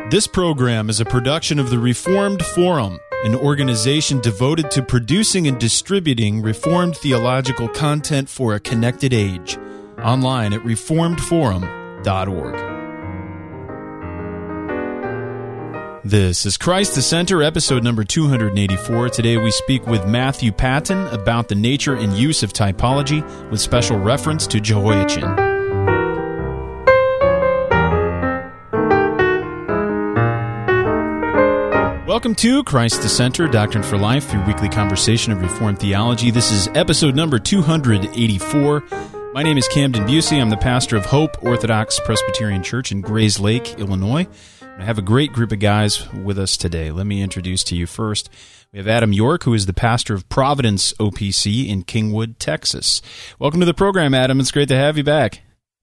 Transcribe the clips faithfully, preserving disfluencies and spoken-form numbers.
This program is a production of the Reformed Forum, an organization devoted to producing and distributing Reformed theological content for a connected age. Online at reformed forum dot org. This is Christ the Center, episode number two hundred eighty-four. Today we speak with Matthew Patton about the nature and use of typology, with special reference to Jehoiachin. Welcome to Christ the Center, Doctrine for Life, your weekly conversation of Reformed theology. This is episode number two hundred eighty-four. My name is Camden Busey. I'm the pastor of Hope Orthodox Presbyterian Church in Grays Lake, Illinois. I have a great group of guys with us today. Let me introduce to you first. We have Adam York, who is the pastor of Providence O P C in Kingwood, Texas. Welcome to the program, Adam. It's great to have you back.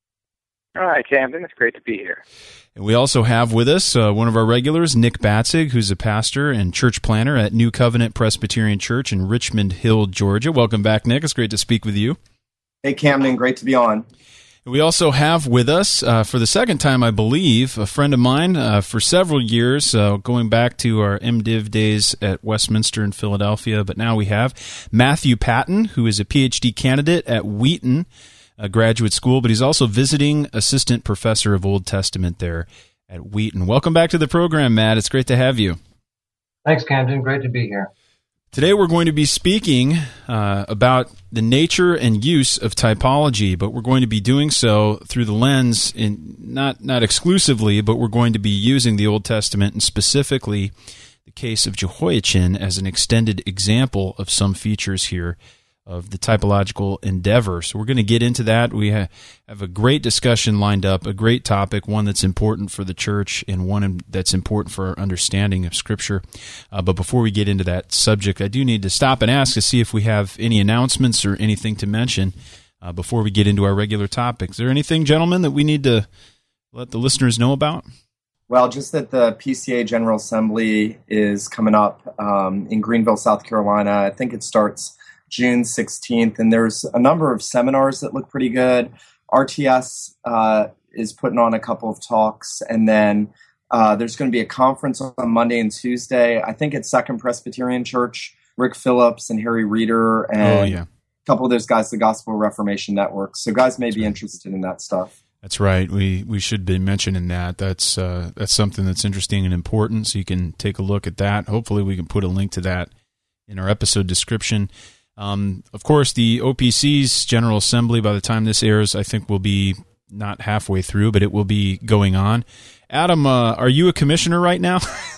All right, Camden. It's great to be here. And we also have with us uh, one of our regulars, Nick Batzig, who's a pastor and church planner at New Covenant Presbyterian Church in Richmond Hill, Georgia. Welcome back, Nick. It's great to speak with you. Hey, Camden. Great to be on. We also have with us, uh, for the second time, I believe, a friend of mine uh, for several years, uh, going back to our MDiv days at Westminster in Philadelphia. But now we have Matthew Patton, who is a P H D candidate at Wheaton a graduate school, but he's also visiting assistant professor of Old Testament there at Wheaton. Welcome back to the program, Matt. It's great to have you. Thanks, Camden. Great to be here. Today we're going to be speaking uh, about the nature and use of typology, but we're going to be doing so through the lens, in not not exclusively, but we're going to be using the Old Testament and specifically the case of Jehoiachin as an extended example of some features here of the typological endeavor. So we're going to get into that. We ha- have a great discussion lined up, a great topic, one that's important for the church and one that's important for our understanding of Scripture. Uh, but before we get into that subject, I do need to stop and ask to see if we have any announcements or anything to mention uh, before we get into our regular topic. Is there anything, gentlemen, that we need to let the listeners know about? Well, just that the P C A General Assembly is coming up um, in Greenville, South Carolina. I think it starts June sixteenth, and there's a number of seminars that look pretty good. R T S uh, is putting on a couple of talks, and then uh, there's going to be a conference on Monday and Tuesday. I think at Second Presbyterian Church, Rick Phillips and Harry Reeder, and oh, yeah. a couple of those guys, the Gospel Reformation Network. So guys may That's be right. interested in that stuff. That's right. We we should be mentioning that. That's uh, that's something that's interesting and important, so you can take a look at that. Hopefully we can put a link to that in our episode description. Um, of course, the O P C's General Assembly, by the time this airs, I think will be not halfway through, but it will be going on. Adam, uh, are you a commissioner right now?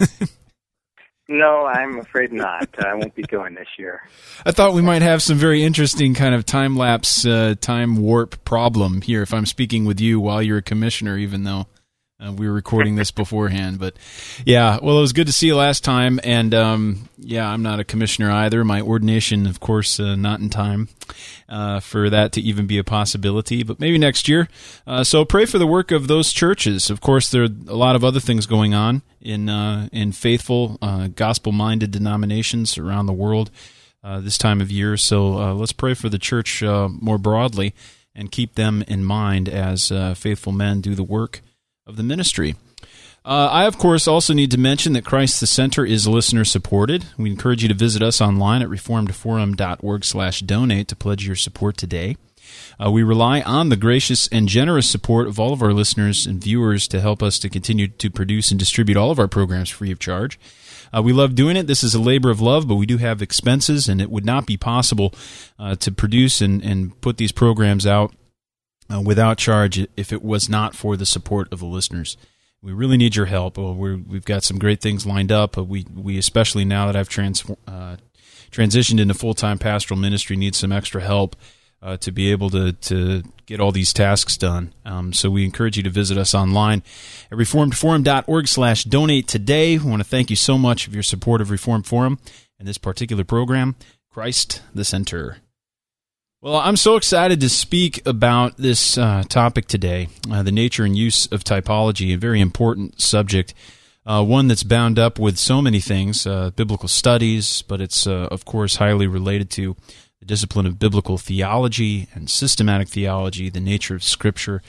No, I'm afraid not. I won't be going this year. I thought we might have some very interesting kind of time-lapse, uh, time warp problem here if I'm speaking with you while you're a commissioner, even though Uh, we were recording this beforehand, but yeah, well, it was good to see you last time, and um, yeah, I'm not a commissioner either. My ordination, of course, uh, not in time uh, for that to even be a possibility, but maybe next year. Uh, so pray for the work of those churches. Of course, there are a lot of other things going on in uh, in faithful, uh, gospel-minded denominations around the world uh, this time of year, so uh, let's pray for the church uh, more broadly and keep them in mind as uh, faithful men do the work of the ministry. Uh, I, of course, also need to mention that Christ the Center is listener-supported. We encourage you to visit us online at reformed forum dot org slash donate to pledge your support today. Uh, we rely on the gracious and generous support of all of our listeners and viewers to help us to continue to produce and distribute all of our programs free of charge. Uh, we love doing it. This is a labor of love, but we do have expenses, and it would not be possible uh, to produce and, and put these programs out Uh, without charge if it was not for the support of the listeners. We really need your help. Well, we're, we've got some great things lined up. We we especially now that I've trans, uh, transitioned into full-time pastoral ministry need some extra help uh, to be able to, to get all these tasks done. Um, so we encourage you to visit us online at reformed forum dot org slash donate today. We want to thank you so much for your support of Reformed Forum and this particular program, Christ the Center. Well, I'm so excited to speak about this uh, topic today, uh, the nature and use of typology, a very important subject, uh, one that's bound up with so many things, uh, biblical studies, but it's, uh, of course, highly related to the discipline of biblical theology and systematic theology, the nature of Scripture,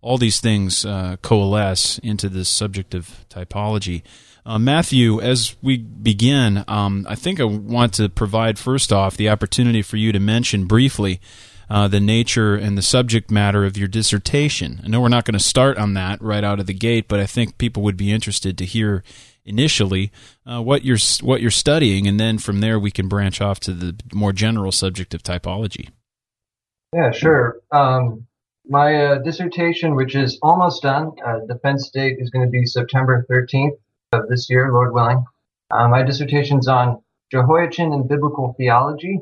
all these things uh, coalesce into this subject of typology. Uh, Matthew, as we begin, um, I think I want to provide first off the opportunity for you to mention briefly uh, the nature and the subject matter of your dissertation. I know we're not going to start on that right out of the gate, but I think people would be interested to hear initially uh, what you're what you're studying, and then from there we can branch off to the more general subject of typology. Yeah, sure. Um, my uh, dissertation, which is almost done, uh, defense date is going to be September thirteenth of this year, Lord willing. Uh, my dissertation's on Jehoiachin and biblical theology,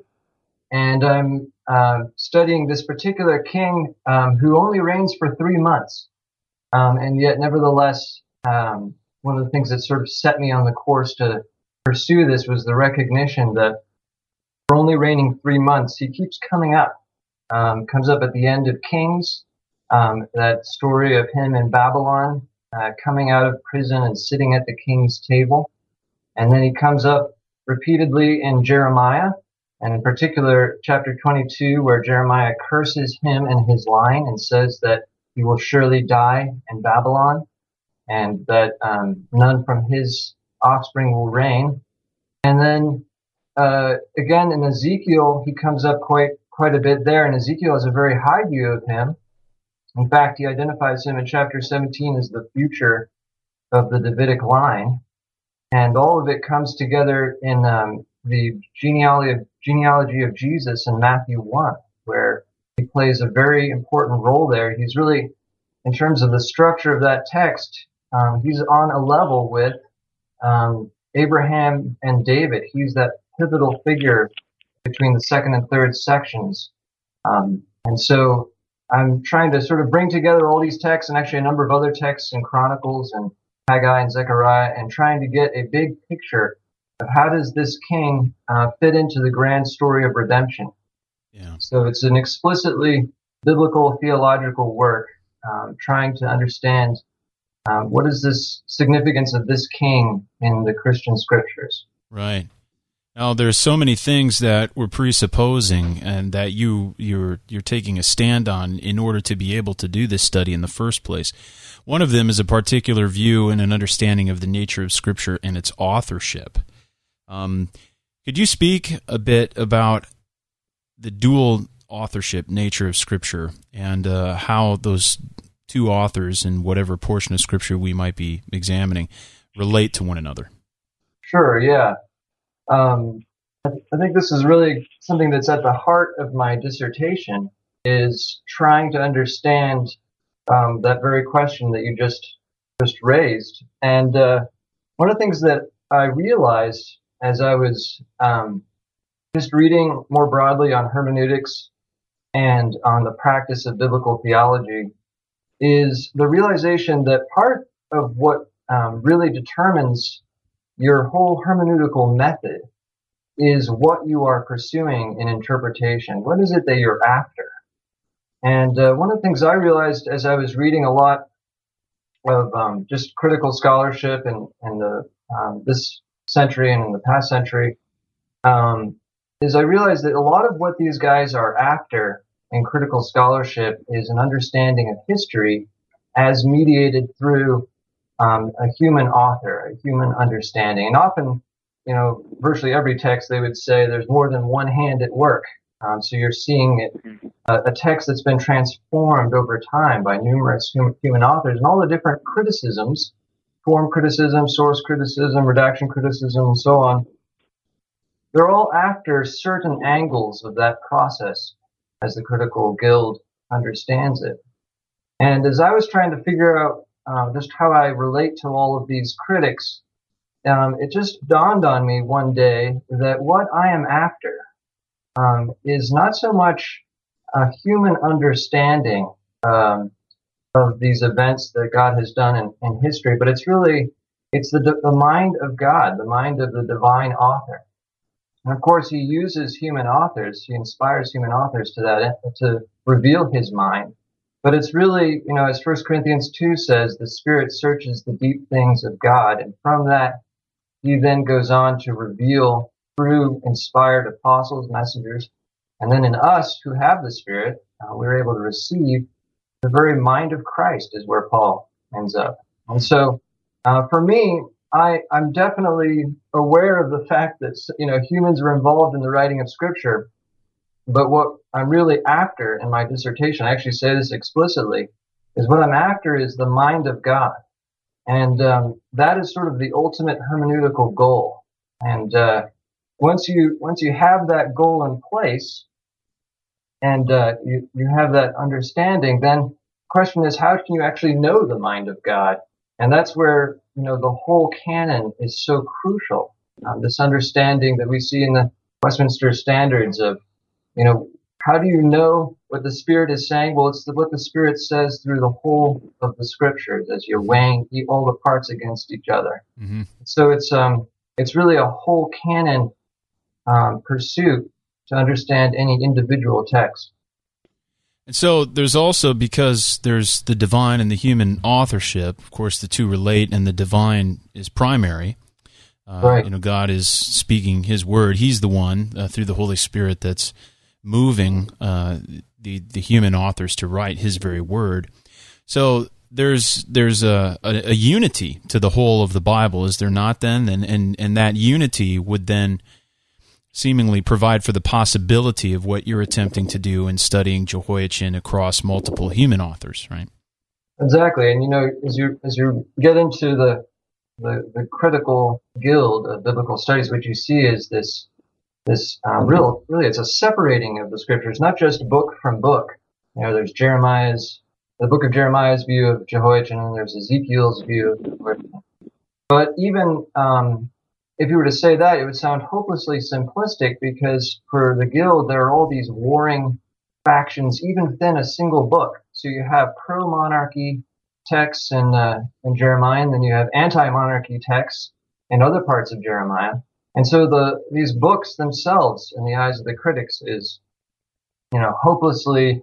and I'm uh, studying this particular king um, who only reigns for three months, um, and yet nevertheless, um, one of the things that sort of set me on the course to pursue this was the recognition that for only reigning three months, he keeps coming up. Um, comes up at the end of Kings, um, that story of him in Babylon, uh, coming out of prison and sitting at the king's table. And then he comes up repeatedly in Jeremiah, and in particular, chapter twenty-two, where Jeremiah curses him and his line and says that he will surely die in Babylon, and that um, none from his offspring will reign. And then, uh, again, in Ezekiel, he comes up quite quite a bit there, and Ezekiel has a very high view of him. In fact, he identifies him in chapter seventeen as the future of the Davidic line, and all of it comes together in um, the genealogy of, genealogy of Jesus in Matthew one, where he plays a very important role there. He's really, in terms of the structure of that text, um, he's on a level with um, Abraham and David. He's that pivotal figure between the second and third sections. Um, and so I'm trying to sort of bring together all these texts and actually a number of other texts in Chronicles and Haggai and Zechariah, and trying to get a big picture of how does this king uh, fit into the grand story of redemption. Yeah. So it's an explicitly biblical theological work, um, trying to understand um, what is this significance of this king in the Christian scriptures. Right. Now, there's so many things that we're presupposing and that you, you're you're taking a stand on in order to be able to do this study in the first place. One of them is a particular view and an understanding of the nature of Scripture and its authorship. Um, could you speak a bit about the dual authorship nature of Scripture and uh, how those two authors in whatever portion of Scripture we might be examining relate to one another? Sure, yeah. Um, I think this is really something that's at the heart of my dissertation, is trying to understand um, that very question that you just just raised. And uh, one of the things that I realized as I was um, just reading more broadly on hermeneutics and on the practice of biblical theology is the realization that part of what um, really determines your whole hermeneutical method is what you are pursuing in interpretation. What is it that you're after? And uh, one of the things I realized as I was reading a lot of um, just critical scholarship in, in the um, this century and in the past century um, is I realized that a lot of what these guys are after in critical scholarship is an understanding of history as mediated through Um, a human author, a human understanding. And often, you know, virtually every text they would say there's more than one hand at work. Um, so you're seeing it, uh, a text that's been transformed over time by numerous hum- human authors, and all the different criticisms, form criticism, source criticism, redaction criticism, and so on. They're all after certain angles of that process as the critical guild understands it. And as I was trying to figure out Uh, just how I relate to all of these critics, um, it just dawned on me one day that what I am after um, is not so much a human understanding um, of these events that God has done in, in history, but it's really, it's the, the mind of God, the mind of the divine author. And of course, he uses human authors, he inspires human authors to that, to reveal his mind. But it's really, you know, as First Corinthians two says, the Spirit searches the deep things of God. And from that, he then goes on to reveal through inspired apostles, messengers. And then in us who have the Spirit, uh, we're able to receive the very mind of Christ is where Paul ends up. And so, uh, for me, I, I'm definitely aware of the fact that, you know, humans are involved in the writing of Scripture. But what I'm really after in my dissertation, I actually say this explicitly, is what I'm after is the mind of God. And um, that is sort of the ultimate hermeneutical goal. And uh, once you once you have that goal in place, and uh, you, you have that understanding, then the question is, how can you actually know the mind of God? And that's where, you know, the whole canon is so crucial. Um, this understanding that we see in the Westminster Standards of, you know, how do you know what the Spirit is saying? Well, it's the, what the Spirit says through the whole of the Scriptures as you're weighing all the parts against each other. Mm-hmm. So it's um it's really a whole canon um, pursuit to understand any individual text. And so there's also, because there's the divine and the human authorship, of course the two relate, and the divine is primary. Uh, right. You know, God is speaking His word. He's the one uh, through the Holy Spirit that's moving uh, the the human authors to write His very word. So there's there's a, a, a unity to the whole of the Bible, is there not? Then, and and and that unity would then seemingly provide for the possibility of what you're attempting to do in studying Jehoiachin across multiple human authors, right? Exactly, and you know, as you as you get into the the, the critical guild of biblical studies, what you see is this this uh, real really it's a separating of the Scriptures, not just book from book. You know, there's Jeremiah's the book of Jeremiah's view of Jehoiachin, and there's Ezekiel's view of Jehoiachin. But even um, if you were to say that, it would sound hopelessly simplistic, because for the guild, there are all these warring factions, even within a single book. So you have pro-monarchy texts in, uh, in Jeremiah, and then you have anti-monarchy texts in other parts of Jeremiah. And so the these books themselves, in the eyes of the critics, is, you know, hopelessly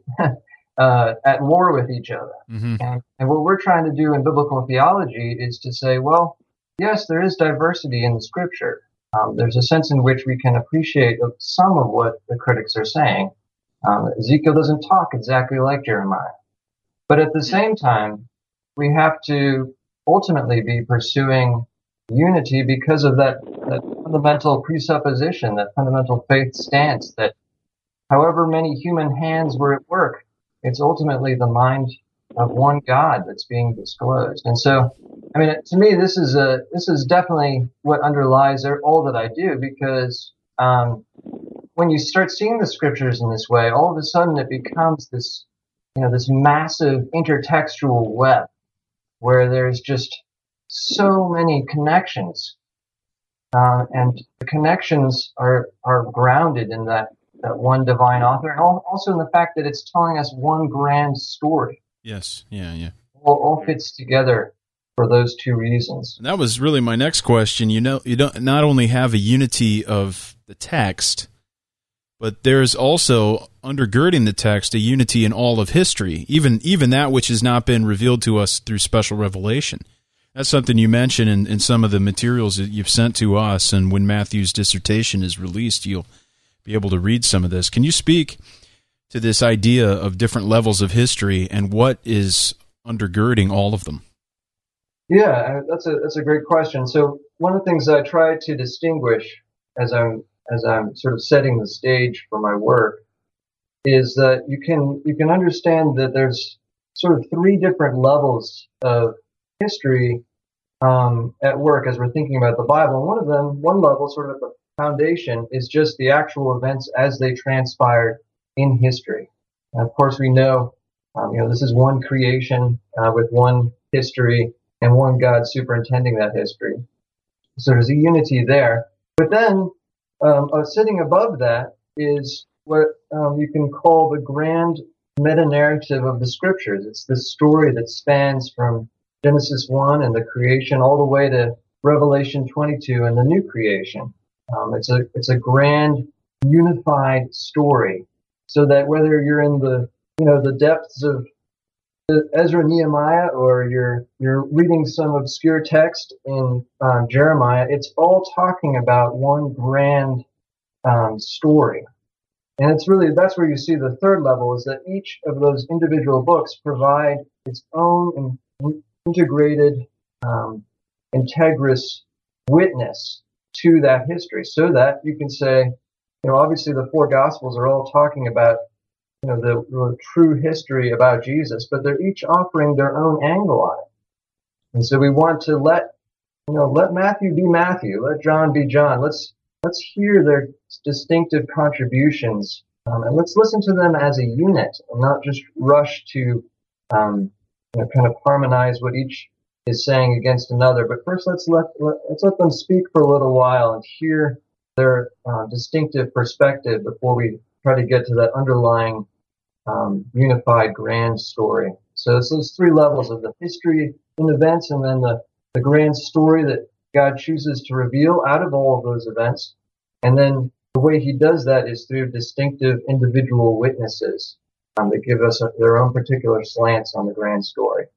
uh, at war with each other. Mm-hmm. And, and what we're trying to do in biblical theology is to say, well, yes, there is diversity in the Scripture. Um, there's a sense in which we can appreciate some of what the critics are saying. Um, Ezekiel doesn't talk exactly like Jeremiah. But at the same time, we have to ultimately be pursuing unity because of that, that fundamental presupposition, that fundamental faith stance that however many human hands were at work, it's ultimately the mind of one God that's being disclosed. And so, I mean, to me, this is a this is definitely what underlies all that I do, because um, when you start seeing the Scriptures in this way, all of a sudden it becomes this, you know, this massive intertextual web where there's just so many connections, uh, and the connections are are grounded in that that one divine author, and also in the fact that it's telling us one grand story. Yes, yeah, yeah. All, all fits together for those two reasons. And that was really my next question. You know, you don't not only have a unity of the text, but there's also undergirding the text a unity in all of history, even even that which has not been revealed to us through special revelation. That's something you mentioned in, in some of the materials that you've sent to us, and when Matthew's dissertation is released, you'll be able to read some of this. Can you speak to this idea of different levels of history and what is undergirding all of them? Yeah, that's a that's a great question. So one of the things I try to distinguish as I'm as I'm sort of setting the stage for my work is that you can you can understand that there's sort of three different levels of history um, at work as we're thinking about the Bible. And one of them, one level, sort of at the foundation, is just the actual events as they transpired in history. And of course, we know, um, you know, this is one creation uh, with one history and one God superintending that history. So there's a unity there. But then, um, uh, sitting above that is what um, you can call the grand meta-narrative of the Scriptures. It's this story that spans from Genesis one and the creation all the way to Revelation twenty-two and the new creation. Um, it's a it's a grand unified story, so that whether you're in the you know the depths of Ezra, Nehemiah, or you're you're reading some obscure text in um, Jeremiah, it's all talking about one grand um, story. And it's really, that's where you see the third level, is that each of those individual books provide its own in, integrated, um, integrous witness to that history, so that you can say, you know, obviously the four Gospels are all talking about, you know, the, the true history about Jesus, but they're each offering their own angle on it. And so we want to let, you know, let Matthew be Matthew, let John be John. Let's let's hear their distinctive contributions, um, and let's listen to them as a unit, and not just rush to, um, you know, kind of harmonize what each is saying against another. But first, let's let, let let's let them speak for a little while and hear their uh, distinctive perspective before we try to get to that underlying um, unified grand story. So it's those three levels of the history in events, and then the, the grand story that God chooses to reveal out of all of those events. And then the way he does that is through distinctive individual witnesses um, that give us a, their own particular slants on the grand story.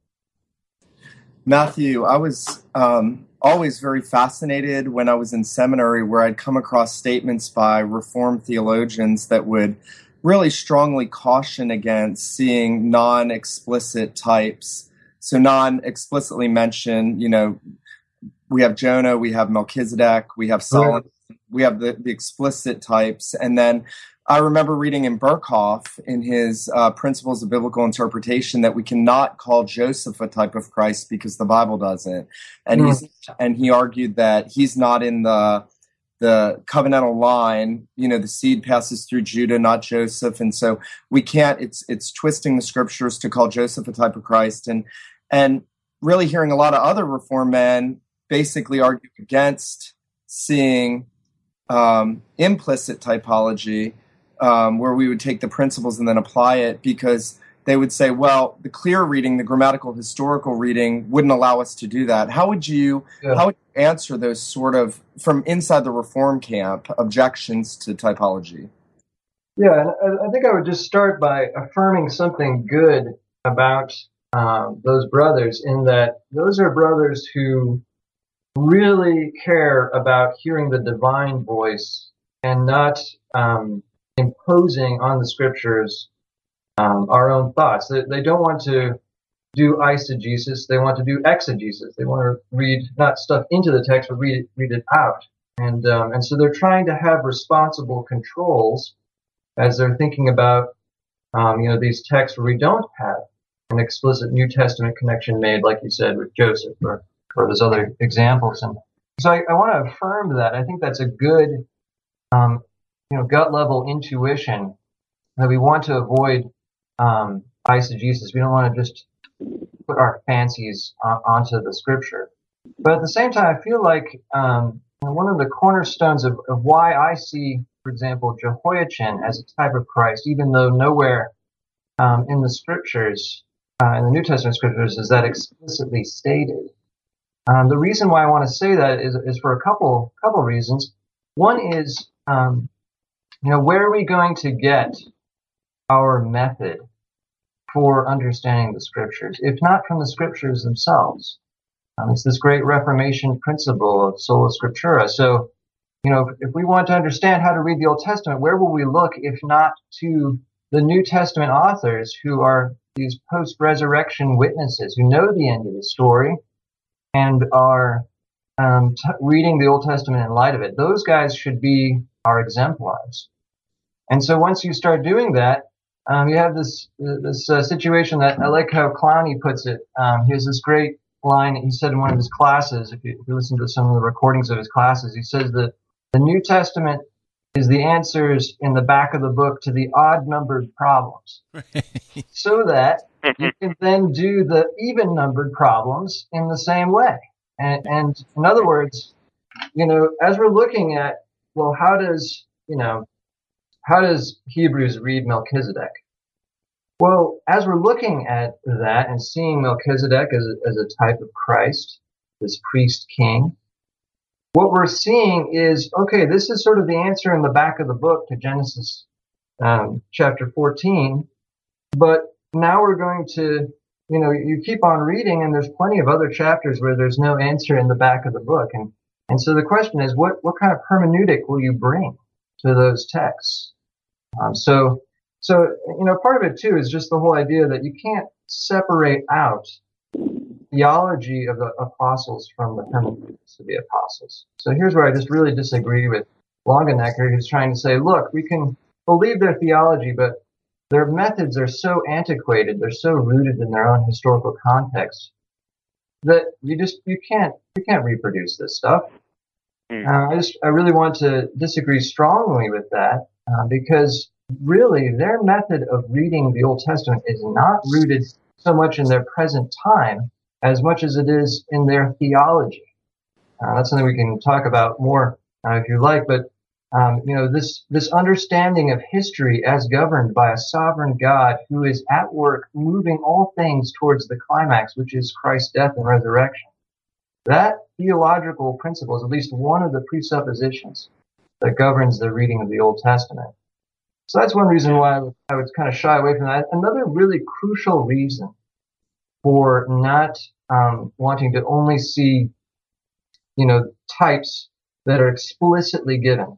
Matthew, I was um, always very fascinated when I was in seminary, where I'd come across statements by Reformed theologians that would really strongly caution against seeing non-explicit types. So non-explicitly mentioned, you know, we have Jonah, we have Melchizedek, we have Solomon, we have the, the explicit types. And then I remember reading in Berkhoff in his uh, Principles of Biblical Interpretation that we cannot call Joseph a type of Christ because the Bible doesn't. And mm. he's and he argued that he's not in the the covenantal line. You know, the seed passes through Judah, not Joseph, and so we can't. It's it's twisting the scriptures to call Joseph a type of Christ, and and really hearing a lot of other Reformed men basically argue against seeing um, implicit typology. Um, where we would take the principles and then apply it, because they would say, well, the clear reading, the grammatical historical reading wouldn't allow us to do that. How would you yeah. how would you answer those sort of, from inside the Reform camp, objections to typology? Yeah, and I think I would just start by affirming something good about um, those brothers, in that those are brothers who really care about hearing the divine voice and not um, imposing on the scriptures um, our own thoughts. They, they don't want to do eisegesis. They want to do exegesis. They want to read not stuff into the text, but read it, read it out. And um, and so they're trying to have responsible controls as they're thinking about um, you know these texts where we don't have an explicit New Testament connection made, like you said with Joseph, or or those other examples. And so I, I want to affirm that. I think that's a good um, you know, gut level intuition that we want to avoid um, eisegesis. We don't want to just put our fancies on, onto the scripture. But at the same time, I feel like um, one of the cornerstones of, of why I see, for example, Jehoiachin as a type of Christ, even though nowhere um, in the scriptures, uh, in the New Testament scriptures, is that explicitly stated. Um, the reason why I want to say that is, is for a couple couple reasons. One is um, You know, where are we going to get our method for understanding the scriptures, if not from the scriptures themselves? Um, it's this great Reformation principle of sola scriptura. So, you know, if, if we want to understand how to read the Old Testament, where will we look if not to the New Testament authors, who are these post-resurrection witnesses who know the end of the story and are um, t- reading the Old Testament in light of it? Those guys should be our exemplars. And so once you start doing that, um, you have this this uh, situation that I like how Clowney puts it. Um, he has this great line that he said in one of his classes. If you, if you listen to some of the recordings of his classes, he says that the New Testament is the answers in the back of the book to the odd-numbered problems, so that you can then do the even-numbered problems in the same way. And, and in other words, you know, as we're looking at, well, how does, you know, how does Hebrews read Melchizedek? Well, as we're looking at that and seeing Melchizedek as a, as a type of Christ, this priest king, what we're seeing is, okay, this is sort of the answer in the back of the book to Genesis um, chapter fourteen, but now we're going to, you know, you keep on reading, and there's plenty of other chapters where there's no answer in the back of the book. And And so the question is, what, what kind of hermeneutic will you bring to those texts? Um, so, so you know, part of it too is just the whole idea that you can't separate out theology of the apostles from the hermeneutics of the apostles. So here's where I just really disagree with Longenecker, who's trying to say, look, we can believe their theology, but their methods are so antiquated, they're so rooted in their own historical context that you just you can't you can't reproduce this stuff. Mm. Uh, I just I really want to disagree strongly with that uh, because really their method of reading the Old Testament is not rooted so much in their present time as much as it is in their theology. Uh, that's something we can talk about more uh, if you like, but um, you know this this understanding of history as governed by a sovereign God who is at work moving all things towards the climax, which is Christ's death and resurrection. That theological principle is at least one of the presuppositions that governs the reading of the Old Testament. So that's one reason why I would, I would kind of shy away from that. Another really crucial reason for not um, wanting to only see, you know, types that are explicitly given,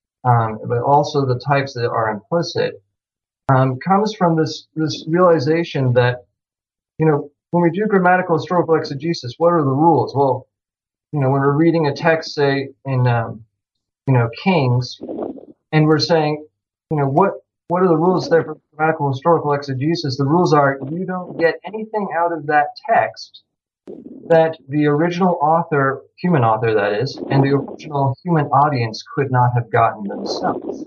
um, but also the types that are implicit, um, comes from this this realization that, you know, when we do grammatical historical exegesis, what are the rules? Well, you know, when we're reading a text, say in, um, you know, Kings, and we're saying, you know, what what are the rules there for grammatical historical exegesis? The rules are you don't get anything out of that text that the original author, human author that is, and the original human audience could not have gotten themselves.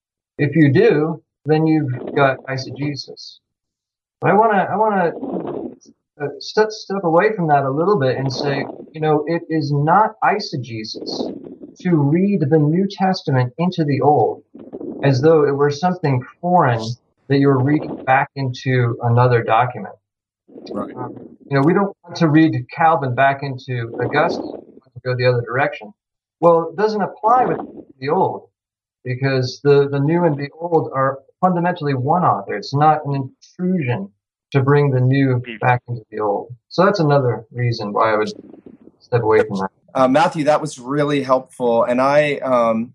If you do, then you've got eisegesis. But I want to I want to uh, step step away from that a little bit and say, you know, it is not eisegesis to read the New Testament into the Old as though it were something foreign that you're reading back into another document. Right. Um, you know, we don't want to read Calvin back into Augustine. We want to go the other direction. Well, it doesn't apply with the Old because the, the New and the Old are fundamentally one author. It's not an intrusion to bring the New back into the Old. So that's another reason why I would step away from that. Uh, Matthew, that was really helpful. And I, um,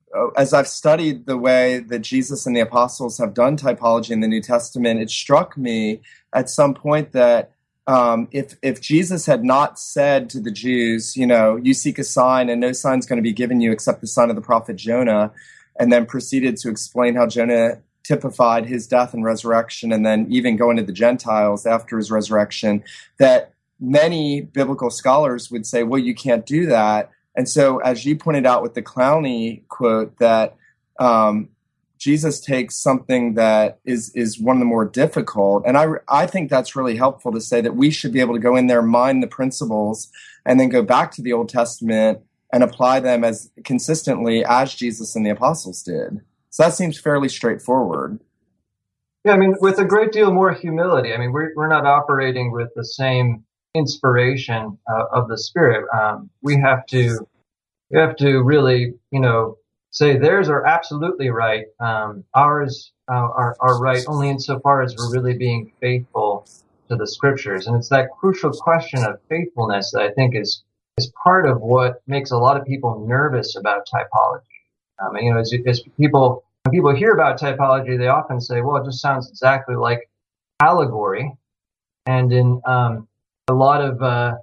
as I've studied the way that Jesus and the apostles have done typology in the New Testament, it struck me at some point that um, if if Jesus had not said to the Jews, you know, you seek a sign and no sign's going to be given you except the sign of the prophet Jonah, and then proceeded to explain how Jonah typified his death and resurrection, and then even go into the Gentiles after his resurrection, that many biblical scholars would say, well, you can't do that. And so, as you pointed out with the Clowney quote, that um, Jesus takes something that is is one of the more difficult, and I I think that's really helpful to say that we should be able to go in there, mine the principles, and then go back to the Old Testament and apply them as consistently as Jesus and the apostles did. So that seems fairly straightforward. Yeah, I mean, with a great deal more humility. I mean, we're we're not operating with the same inspiration uh, of the Spirit. Um, we have to, we have to really, you know, say theirs are absolutely right. Um, ours uh, are are right only insofar as we're really being faithful to the Scriptures, and it's that crucial question of faithfulness that I think is is part of what makes a lot of people nervous about typology. Um, and, you know, as, as people when people hear about typology, they often say, "Well, it just sounds exactly like allegory," and in um, a lot of uh,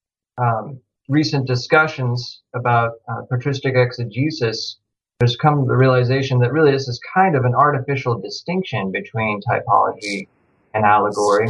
um, recent discussions about uh, patristic exegesis, there's come to the realization that really this is kind of an artificial distinction between typology and allegory.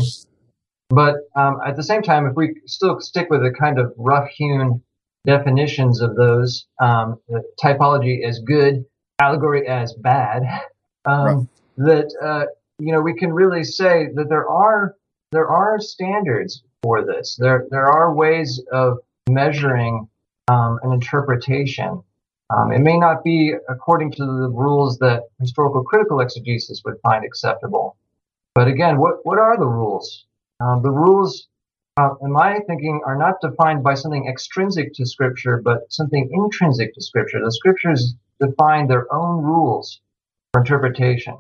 But um, at the same time, if we still stick with the kind of rough-hewn definitions of those, um, typology as good, allegory as bad, um, right. that uh, you know we can really say that there are there are standards for this. There there are ways of measuring um, an interpretation. Um, it may not be according to the rules that historical critical exegesis would find acceptable. But again, what, what are the rules? Um, the rules, uh, in my thinking, are not defined by something extrinsic to Scripture, but something intrinsic to Scripture. The Scriptures define their own rules for interpretation.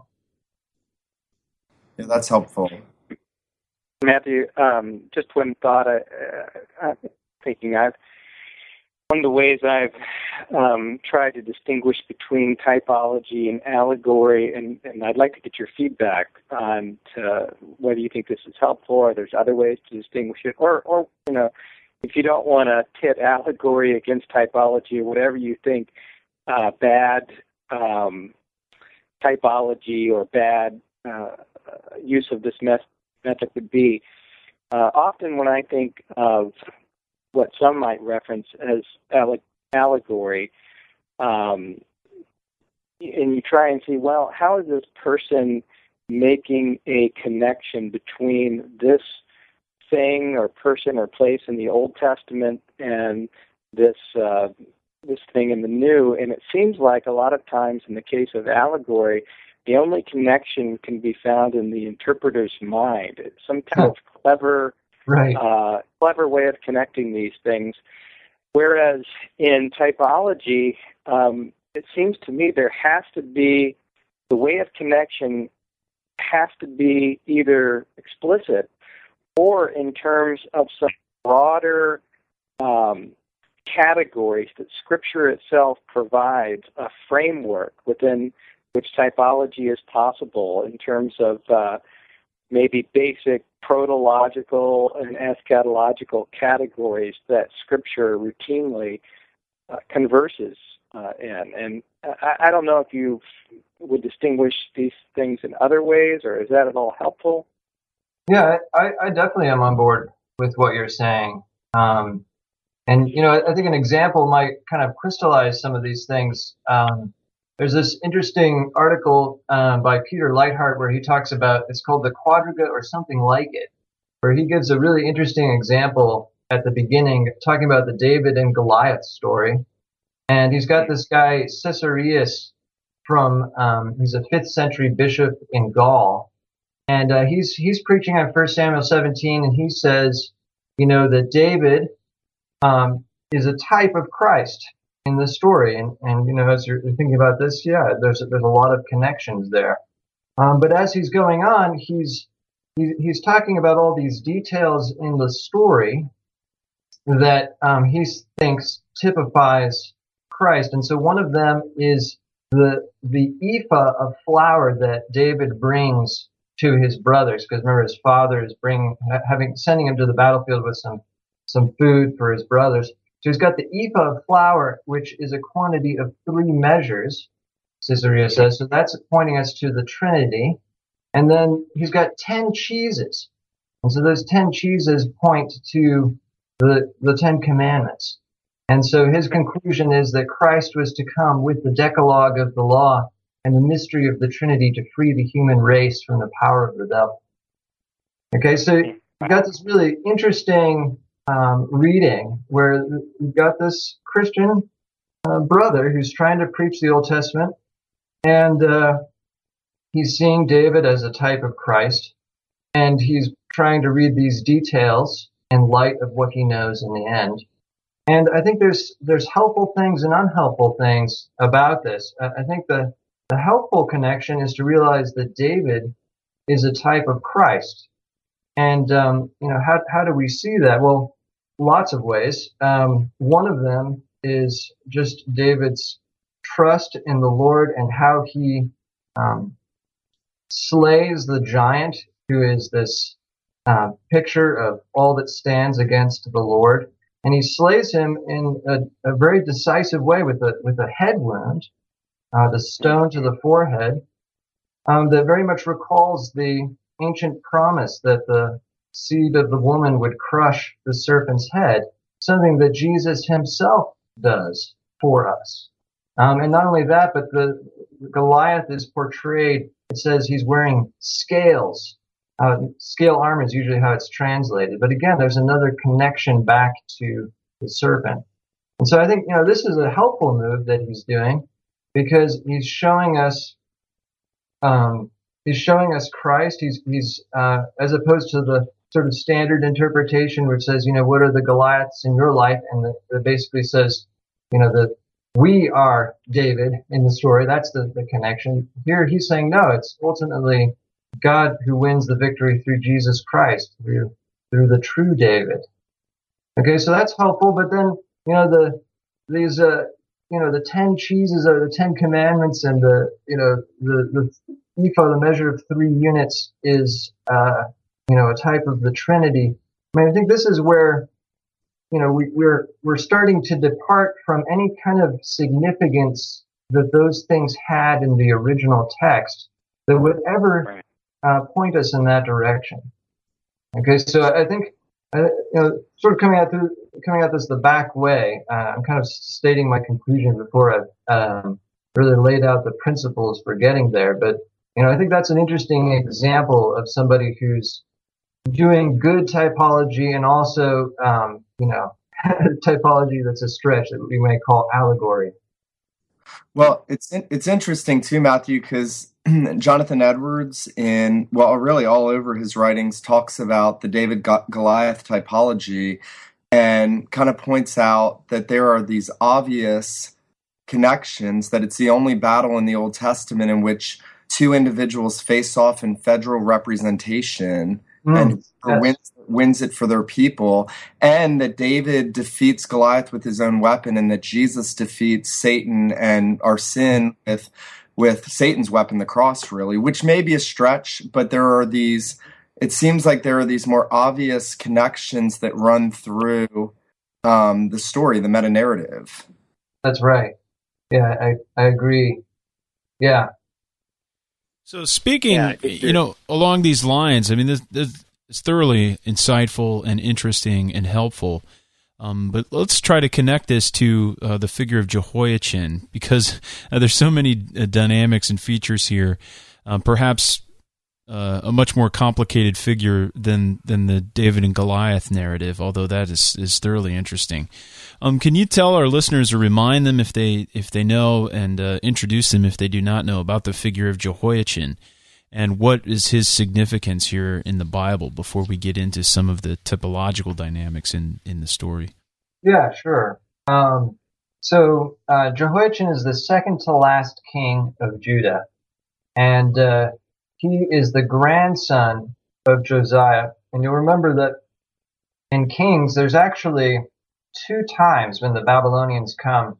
Yeah, that's helpful. Matthew, um, just one thought I, uh, I'm thinking I've, one of the ways I've um, try to distinguish between typology and allegory, and, and I'd like to get your feedback on to whether you think this is helpful or there's other ways to distinguish it, or, or you know, if you don't want to pit allegory against typology or whatever you think uh, bad um, typology or bad uh, use of this met- method would be. Uh, often when I think of what some might reference as alle- allegory, um, and you try and see, well, how is this person making a connection between this thing or person or place in the Old Testament and this uh, this thing in the New? And it seems like a lot of times in the case of allegory, the only connection can be found in the interpreter's mind. It's some kind of clever, right. uh, clever way of connecting these things. Whereas in typology, um, it seems to me there has to be, the way of connection has to be either explicit or in terms of some broader um, categories that Scripture itself provides a framework within which typology is possible in terms of uh, maybe basic protological and eschatological categories that Scripture routinely uh, converses uh, in. And I, I don't know if you would distinguish these things in other ways, or is that at all helpful? Yeah, I, I definitely am on board with what you're saying. Um, and, you know, I think an example might kind of crystallize some of these things. Um, There's this interesting article um, by Peter Leithart where he talks about, it's called the Quadriga or something like it, where he gives a really interesting example at the beginning, talking about the David and Goliath story. And he's got this guy, Caesarius, from, um, he's a fifth century bishop in Gaul. And uh, he's he's preaching on First Samuel seventeen, and he says, you know, that David um, is a type of Christ in the story. And, and, you know, as you're thinking about this, yeah, there's, there's a lot of connections there. Um, but as he's going on, he's, he, he's talking about all these details in the story that, um, he thinks typifies Christ. And so one of them is the, the ephah of flour that David brings to his brothers. Because remember, his father is bringing, having, sending him to the battlefield with some, some food for his brothers. So he's got the ephah of flour, which is a quantity of three measures, Caesarea says. So that's pointing us to the Trinity. And then he's got ten cheeses. And so those ten cheeses point to the, the Ten Commandments. And so his conclusion is that Christ was to come with the Decalogue of the law and the mystery of the Trinity to free the human race from the power of the devil. Okay, so you've got this really interesting Um, reading where you've got this Christian uh, brother who's trying to preach the Old Testament, and uh, he's seeing David as a type of Christ, and he's trying to read these details in light of what he knows in the end. And I think there's there's helpful things and unhelpful things about this. I think the the helpful connection is to realize that David is a type of Christ. And, um, you know, how, how do we see that? Well, lots of ways. Um, one of them is just David's trust in the Lord and how he, um, slays the giant who is this, uh, picture of all that stands against the Lord. And he slays him in a, a very decisive way with a, with a head wound, uh, the stone to the forehead, um, that very much recalls the ancient promise that the seed of the woman would crush the serpent's head, something that Jesus himself does for us. Um, and not only that, but the Goliath is portrayed, it says he's wearing scales. Uh, scale armor is usually how it's translated. But again, there's another connection back to the serpent. And so I think, you know, this is a helpful move that he's doing because he's showing us, um, He's showing us Christ. He's, he's, uh, as opposed to the sort of standard interpretation, which says, you know, what are the Goliaths in your life? And the, it basically says, you know, that we are David in the story. That's the, the connection. Here he's saying, no, it's ultimately God who wins the victory through Jesus Christ, through, through the true David. Okay, so that's helpful. But then, you know, the, these, uh, you know, the ten cheeses or the Ten Commandments and the, you know, the, the ephah, the measure of three units is, uh, you know, a type of the Trinity. I mean, I think this is where, you know, we, we're, we're starting to depart from any kind of significance that those things had in the original text that would ever uh, point us in that direction. Okay, so I think, uh, you know, sort of coming out through, coming at this the back way, uh, I'm kind of stating my conclusion before I've um, really laid out the principles for getting there. But, you know, I think that's an interesting example of somebody who's doing good typology and also, um, you know, typology that's a stretch that we may call allegory. Well, it's it's interesting too, Matthew, because Jonathan Edwards, in well, really all over his writings, talks about the David Goliath typology, and kind of points out that there are these obvious connections. That it's the only battle in the Old Testament in which two individuals face off in federal representation, mm, and yes. wins wins it for their people, and that David defeats Goliath with his own weapon, and that Jesus defeats Satan and our sin with with Satan's weapon, the cross, really, which may be a stretch, but there are these, it seems like there are these more obvious connections that run through um, the story, the meta-narrative. That's right. Yeah, I, I agree. Yeah. So speaking, yeah, you know, along these lines, I mean, this, this it's thoroughly insightful and interesting and helpful. Um, but let's try to connect this to uh, the figure of Jehoiachin, because uh, there's so many uh, dynamics and features here. Um, perhaps uh, a much more complicated figure than than the David and Goliath narrative, although that is, is thoroughly interesting. Um, can you tell our listeners or remind them if they if they know and uh, introduce them if they do not know about the figure of Jehoiachin? And what is his significance here in the Bible before we get into some of the typological dynamics in, in the story? Yeah, sure. Um, so uh, Jehoiachin is the second to last king of Judah. And uh, he is the grandson of Josiah. And you'll remember that in Kings, there's actually two times when the Babylonians come,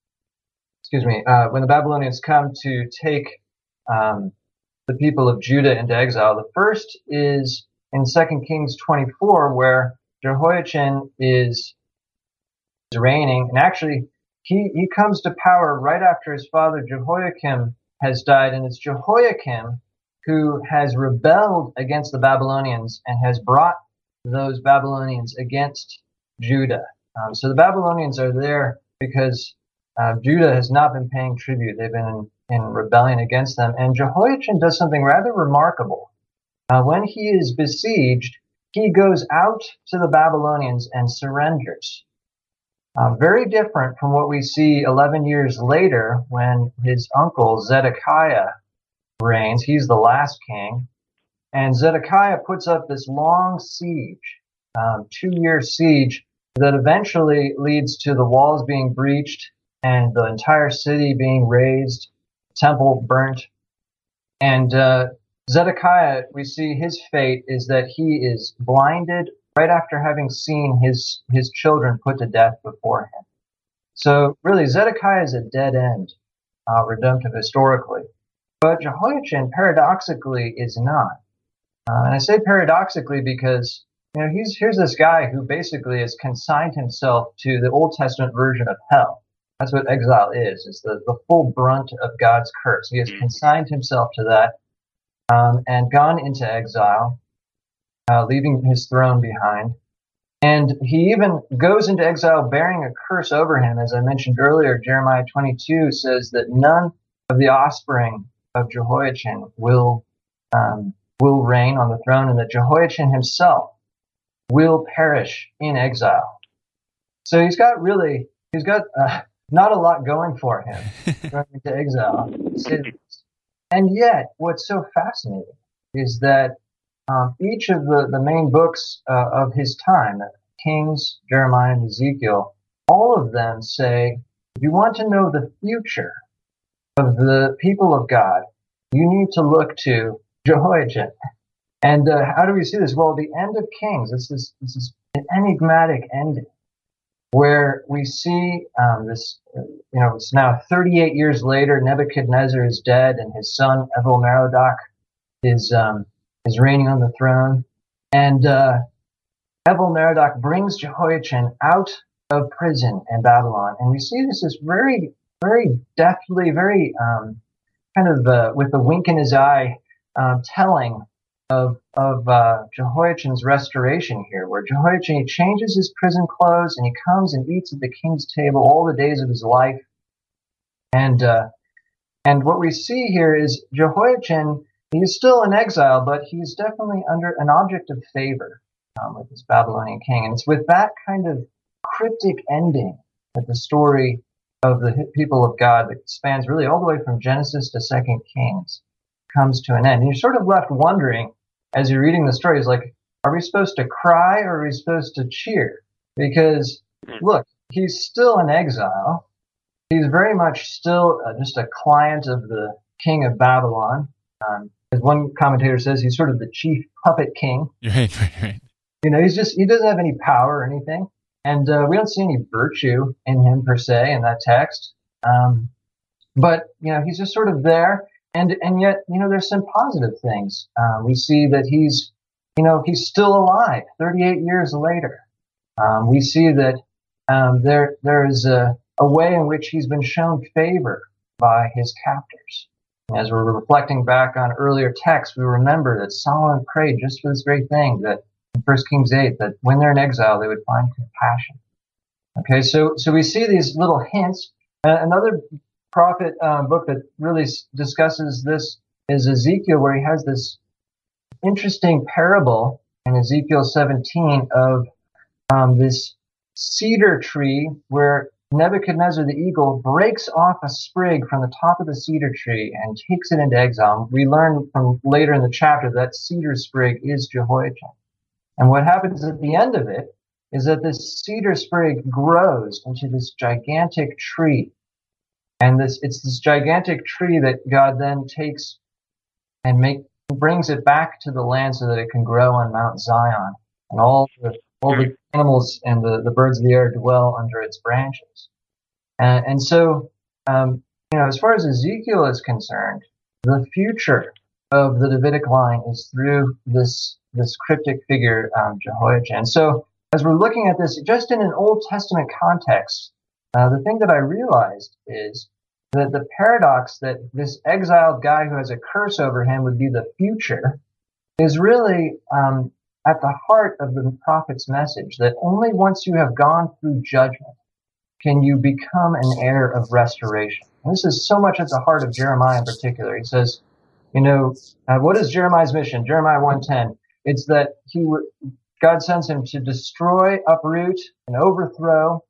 excuse me, uh, when the Babylonians come to take um, the people of Judah into exile. The first is in Second Kings twenty-four, where Jehoiachin is reigning, and actually he, he comes to power right after his father Jehoiakim has died, and it's Jehoiakim who has rebelled against the Babylonians and has brought those Babylonians against Judah. Um, so the Babylonians are there because uh, Judah has not been paying tribute. They've been in in rebellion against them. And Jehoiachin does something rather remarkable. Uh, when he is besieged, he goes out to the Babylonians and surrenders. Uh, very different from what we see eleven years later when his uncle Zedekiah reigns. He's the last king. And Zedekiah puts up this long siege, um, two-year siege, that eventually leads to the walls being breached and the entire city being razed, temple burnt. And uh, Zedekiah, we see his fate is that he is blinded right after having seen his his children put to death before him. So really, Zedekiah is a dead end, uh, redemptive historically. But Jehoiachin, paradoxically, is not. Uh, and I say paradoxically because, you know, he's here's this guy who basically has consigned himself to the Old Testament version of hell. That's what exile is. It's the, the full brunt of God's curse. He has consigned himself to that um, and gone into exile, uh, leaving his throne behind. And he even goes into exile bearing a curse over him. As I mentioned earlier, Jeremiah twenty-two says that none of the offspring of Jehoiachin will um, will reign on the throne, and that Jehoiachin himself will perish in exile. So he's got really, he's got... Uh, Not a lot going for him, going into exile. And yet, what's so fascinating is that um, each of the, the main books uh, of his time, Kings, Jeremiah, and Ezekiel, all of them say, if you want to know the future of the people of God, you need to look to Jehoiachin. And uh, how do we see this? Well, the end of Kings, this is, this is an enigmatic ending, where we see um, this you know, it's now thirty-eight years later. Nebuchadnezzar is dead, and his son Evil-Merodach is um, is reigning on the throne. And uh, Evil-Merodach brings Jehoiachin out of prison in Babylon, and we see this is very, very deftly, very um, kind of uh, with a wink in his eye, um, telling of of uh, Jehoiachin's restoration here, where Jehoiachin he changes his prison clothes and he comes and eats at the king's table all the days of his life. And uh, and what we see here is Jehoiachin, he is still in exile, but he's definitely under an object of favor um, with this Babylonian king. And it's with that kind of cryptic ending that the story of the people of God that spans really all the way from Genesis to Second Kings comes to an end. And you're sort of left wondering, as you're reading the story, is like, are we supposed to cry or are we supposed to cheer? Because, look, he's still in exile. He's very much still uh, just a client of the king of Babylon. Um, as one commentator says, he's sort of the chief puppet king. Right, right, right. You know, he's just, he doesn't have any power or anything. And uh, we don't see any virtue in him per se in that text. Um, but, you know, he's just sort of there. And and yet, you know, there's some positive things. Uh, we see that he's, you know, he's still alive thirty-eight years later. Um, we see that um, there there is a, a way in which he's been shown favor by his captors. And as we're reflecting back on earlier texts, we remember that Solomon prayed just for this great thing, that in First Kings eight, that when they're in exile, they would find compassion. Okay, so so we see these little hints. Uh, another prophet um, book that really s- discusses this is Ezekiel, where he has this interesting parable in Ezekiel seventeen of um, this cedar tree where Nebuchadnezzar the eagle breaks off a sprig from the top of the cedar tree and takes it into exile. We learn from later in the chapter that cedar sprig is Jehoiachin. And what happens at the end of it is that this cedar sprig grows into this gigantic tree. And this, it's this gigantic tree that God then takes and make, brings it back to the land so that it can grow on Mount Zion. And all the, all the animals and the, the birds of the air dwell under its branches. And, and so, um, you know, as far as Ezekiel is concerned, the future of the Davidic line is through this, this cryptic figure, um, Jehoiachin. So as we're looking at this, just in an Old Testament context, Uh, the thing that I realized is that the paradox that this exiled guy who has a curse over him would be the future is really um, at the heart of the prophet's message, that only once you have gone through judgment can you become an heir of restoration. And this is so much at the heart of Jeremiah in particular. He says, you know, uh, what is Jeremiah's mission? Jeremiah one ten. It's that he w- God sends him to destroy, uproot, and overthrow,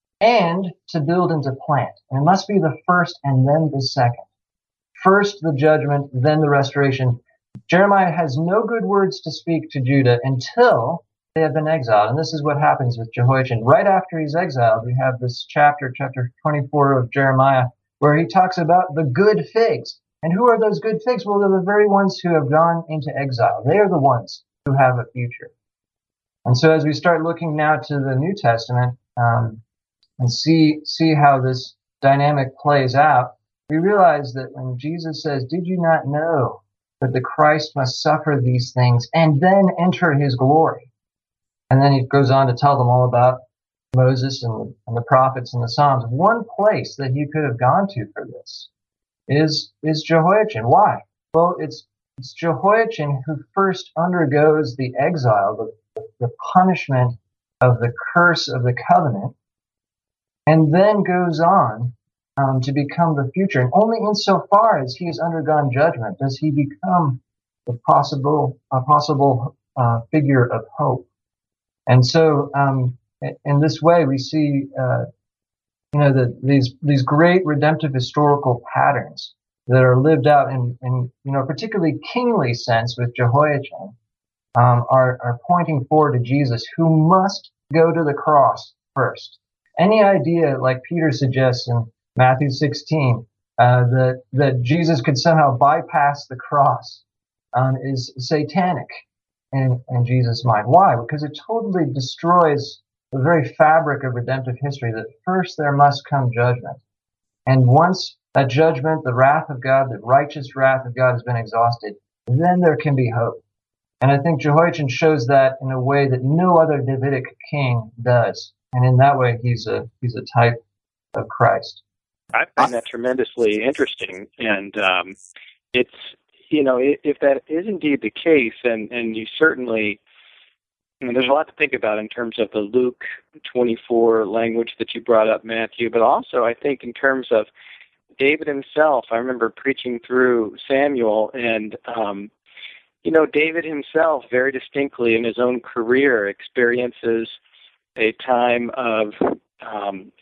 and to build and to plant. And it must be the first and then the second. First the judgment, then the restoration. Jeremiah has no good words to speak to Judah until they have been exiled. And this is what happens with Jehoiachin. Right after he's exiled, we have this chapter, chapter twenty-four of Jeremiah, where he talks about the good figs. And who are those good figs? Well, they're the very ones who have gone into exile. They are the ones who have a future. And so as we start looking now to the New Testament, um, and see see how this dynamic plays out, we realize that when Jesus says, did you not know that the Christ must suffer these things and then enter his glory? And then he goes on to tell them all about Moses and, and the prophets and the Psalms. One place that he could have gone to for this is is Jehoiachin. Why? Well, it's it's Jehoiachin who first undergoes the exile, the, the punishment of the curse of the covenant, and then goes on um, to become the future. And only insofar as he has undergone judgment does he become the possible, a possible uh, figure of hope. And so, um, in this way, we see, uh, you know, the, these these great redemptive historical patterns that are lived out in, in you know, particularly kingly sense with Jehoiachin, um, are are pointing forward to Jesus, who must go to the cross first. Any idea, like Peter suggests in Matthew sixteen, uh, that that Jesus could somehow bypass the cross, um, is satanic in, in Jesus' mind. Why? Because it totally destroys the very fabric of redemptive history, that first there must come judgment. And once that judgment, the wrath of God, the righteous wrath of God has been exhausted, then there can be hope. And I think Jehoiachin shows that in a way that no other Davidic king does. And in that way, he's a he's a type of Christ. I find that tremendously interesting. And um, it's, you know, if that is indeed the case, and, and you certainly, I mean, there's a lot to think about in terms of the Luke twenty-four language that you brought up, Matthew, but also I think in terms of David himself. I remember preaching through Samuel, and, um, you know, David himself very distinctly in his own career experiences a time of, um,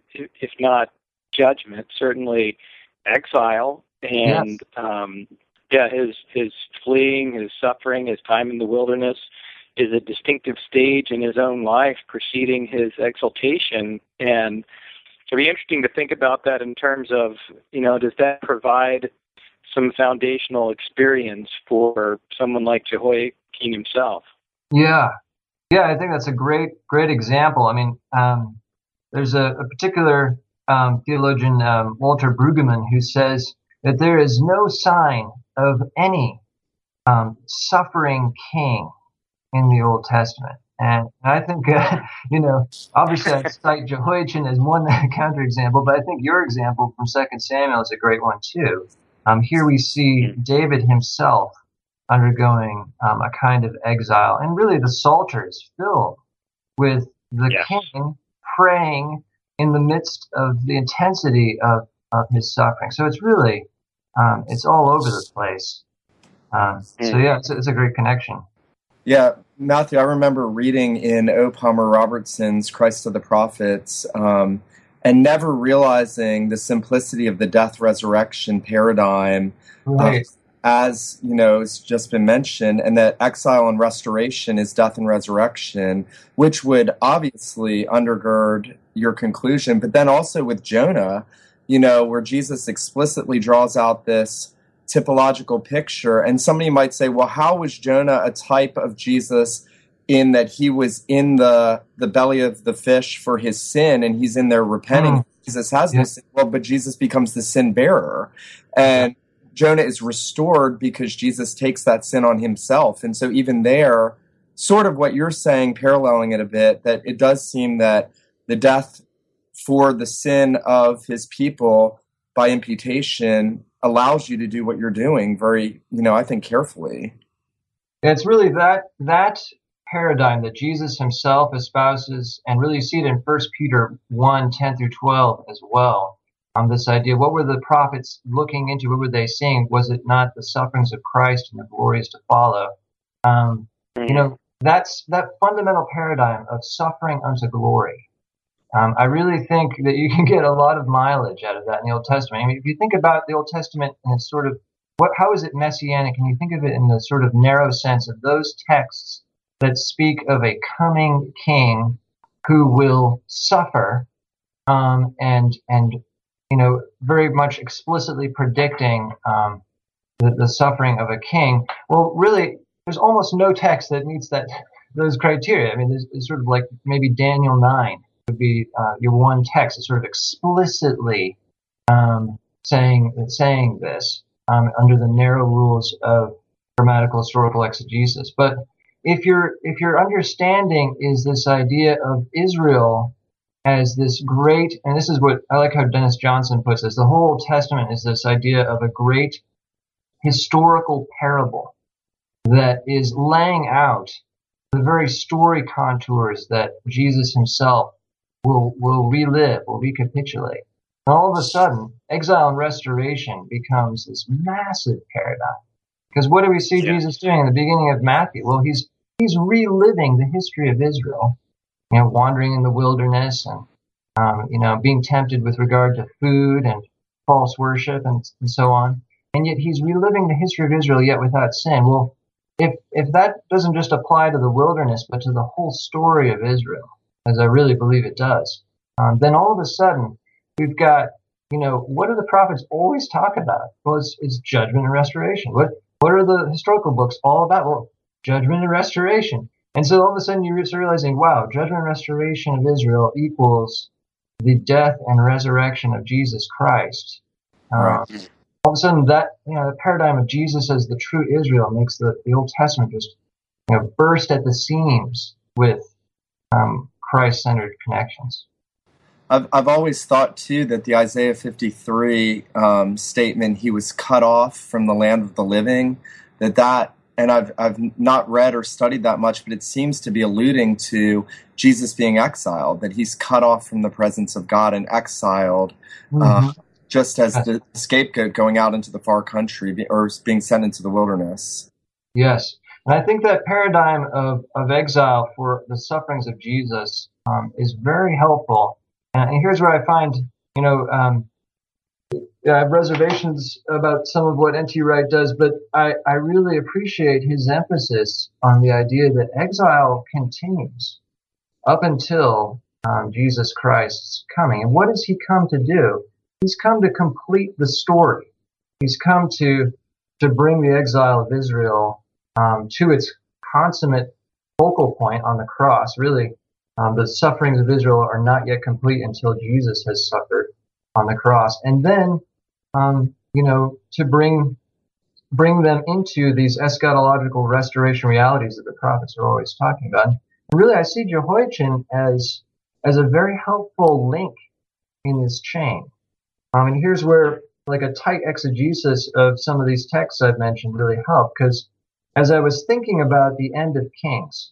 if not judgment, certainly exile, and, yes. um, yeah, his, his fleeing, his suffering, his time in the wilderness is a distinctive stage in his own life preceding his exaltation. And it'll be interesting to think about that in terms of, you know, does that provide some foundational experience for someone like Jehoiakim himself? Yeah. Yeah, I think that's a great, great example. I mean, um, there's a, a particular um, theologian, um, Walter Brueggemann, who says that there is no sign of any um, suffering king in the Old Testament. And I think, uh, you know, obviously I cite Jehoiachin as one counterexample, but I think your example from Second Samuel is a great one too. Um, here we see David himself undergoing um, a kind of exile, and really the Psalter is filled with the yes. king praying in the midst of the intensity of, of his suffering. So it's really, um, it's all over the place. Um, mm. So yeah, it's, it's a great connection. Yeah, Matthew, I remember reading in O. Palmer Robertson's Christ of the Prophets, um, and never realizing the simplicity of the death-resurrection paradigm, right. uh, as, you know, it's just been mentioned, and that exile and restoration is death and resurrection, which would obviously undergird your conclusion. But then also with Jonah, you know, where Jesus explicitly draws out this typological picture, and somebody might say, well, how was Jonah a type of Jesus in that he was in the the belly of the fish for his sin, and he's in there repenting? Mm. Jesus has yeah. no sin. Well, but Jesus becomes the sin bearer, and yeah. Jonah is restored because Jesus takes that sin on himself. And so even there, sort of what you're saying, paralleling it a bit, that it does seem that the death for the sin of his people by imputation allows you to do what you're doing very, you know, I think carefully. It's really that that paradigm that Jesus himself espouses, and really you see it in First Peter one, ten through twelve as well. Um, this idea, what were the prophets looking into? What were they seeing? Was it not the sufferings of Christ and the glories to follow? Um, you know, that's that fundamental paradigm of suffering unto glory. Um, I really think that you can get a lot of mileage out of that in the Old Testament. I mean, if you think about the Old Testament in a sort of, what, how is it messianic? Can you think of it in the sort of narrow sense of those texts that speak of a coming king who will suffer, um, and, and, you know, very much explicitly predicting, um, the, the suffering of a king? Well, really, there's almost no text that meets that, those criteria. I mean, there's, it's sort of like maybe Daniel nine would be uh, your one text that's sort of explicitly um, saying saying this um, under the narrow rules of grammatical historical exegesis. But if your if your understanding is this idea of Israel as this great, and this is what I like how Dennis Johnson puts this, the whole Old Testament is this idea of a great historical parable that is laying out the very story contours that Jesus himself will will relive, will recapitulate. And all of a sudden, exile and restoration becomes this massive paradigm. Because what do we see yeah. Jesus doing in the beginning of Matthew? Well, he's he's reliving the history of Israel, you know, wandering in the wilderness and um, you know, being tempted with regard to food and false worship and, and so on. And yet he's reliving the history of Israel, yet without sin. Well, if if that doesn't just apply to the wilderness, but to the whole story of Israel, as I really believe it does, um, then all of a sudden we've got, you know, what do the prophets always talk about? Well, it's, it's judgment and restoration. What what are the historical books all about? Well, judgment and restoration. And so all of a sudden you're realizing, wow, judgment and restoration of Israel equals the death and resurrection of Jesus Christ, uh, Right. all of a sudden that, you know, the paradigm of Jesus as the true Israel makes the, the Old Testament just, you know, burst at the seams with um, Christ-centered connections. I've I've always thought too that the Isaiah fifty-three um, statement, "He was cut off from the land of the living," that that, and I've I've not read or studied that much, but it seems to be alluding to Jesus being exiled, that he's cut off from the presence of God and exiled, mm-hmm. uh, just as the scapegoat going out into the far country or being sent into the wilderness. Yes, and I think that paradigm of of exile for the sufferings of Jesus um, is very helpful. And here's where I find, you know, um, I have reservations about some of what N T Wright does, but I, I really appreciate his emphasis on the idea that exile continues up until um, Jesus Christ's coming. And what has he come to do? He's come to complete the story. He's come to to bring the exile of Israel um, to its consummate focal point on the cross, really. Um, the sufferings of Israel are not yet complete until Jesus has suffered on the cross. And then, um, you know, to bring bring them into these eschatological restoration realities that the prophets are always talking about. And really, I see Jehoiachin as as a very helpful link in this chain. Um, and here's where, like, a tight exegesis of some of these texts I've mentioned really helped, because as I was thinking about the end of Kings,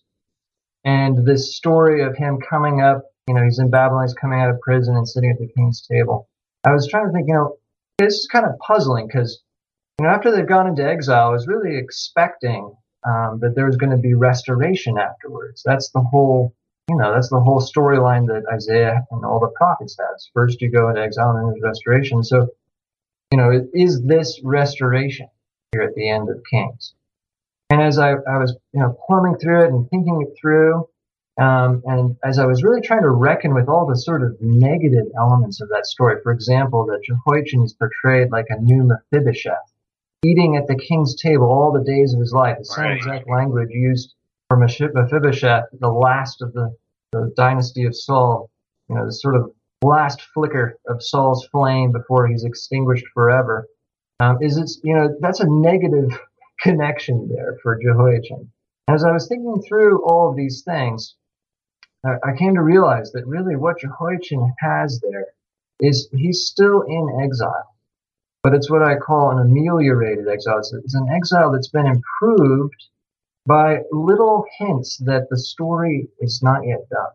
and this story of him coming up, you know, he's in Babylon, he's coming out of prison and sitting at the king's table. I was trying to think, you know, this is kind of puzzling because, you know, after they've gone into exile, I was really expecting um, that there was going to be restoration afterwards. That's the whole, you know, that's the whole storyline that Isaiah and all the prophets have. First you go into exile and then there's restoration. So, you know, is this restoration here at the end of Kings? And as I, I was, you know, plumbing through it and thinking it through, um, and as I was really trying to reckon with all the sort of negative elements of that story, for example, that Jehoiachin is portrayed like a new Mephibosheth, eating at the king's table all the days of his life. The same exact language used for Mephibosheth, the last of the, the dynasty of Saul, you know, the sort of last flicker of Saul's flame before he's extinguished forever. Um, is it's, you know, that's a negative connection there for Jehoiachin. As I was thinking through all of these things, I, I came to realize that really what Jehoiachin has there is he's still in exile, but it's what I call an ameliorated exile. It's, it's an exile that's been improved by little hints that the story is not yet done.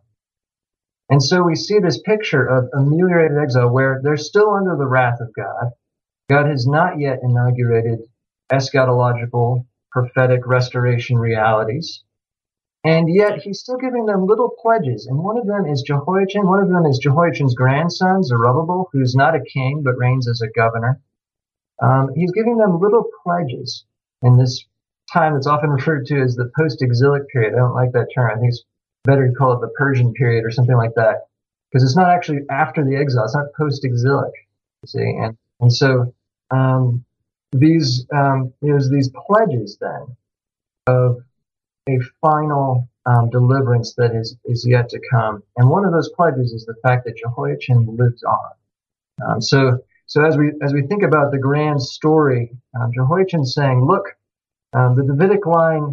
And so we see this picture of ameliorated exile where they're still under the wrath of God. God has not yet inaugurated eschatological, prophetic restoration realities. And yet he's still giving them little pledges. And one of them is Jehoiachin. One of them is Jehoiachin's grandson, Zerubbabel, who's not a king but reigns as a governor. Um, he's giving them little pledges in this time that's often referred to as the post-exilic period. I don't like that term. I think it's better to call it the Persian period or something like that, because it's not actually after the exile. It's not post-exilic, you see. And, and so, um, These um, there's these pledges then of a final um, deliverance that is, is yet to come, and one of those pledges is the fact that Jehoiachin lives on. Um, so so as we as we think about the grand story, um, Jehoiachin's saying, look, um, the Davidic line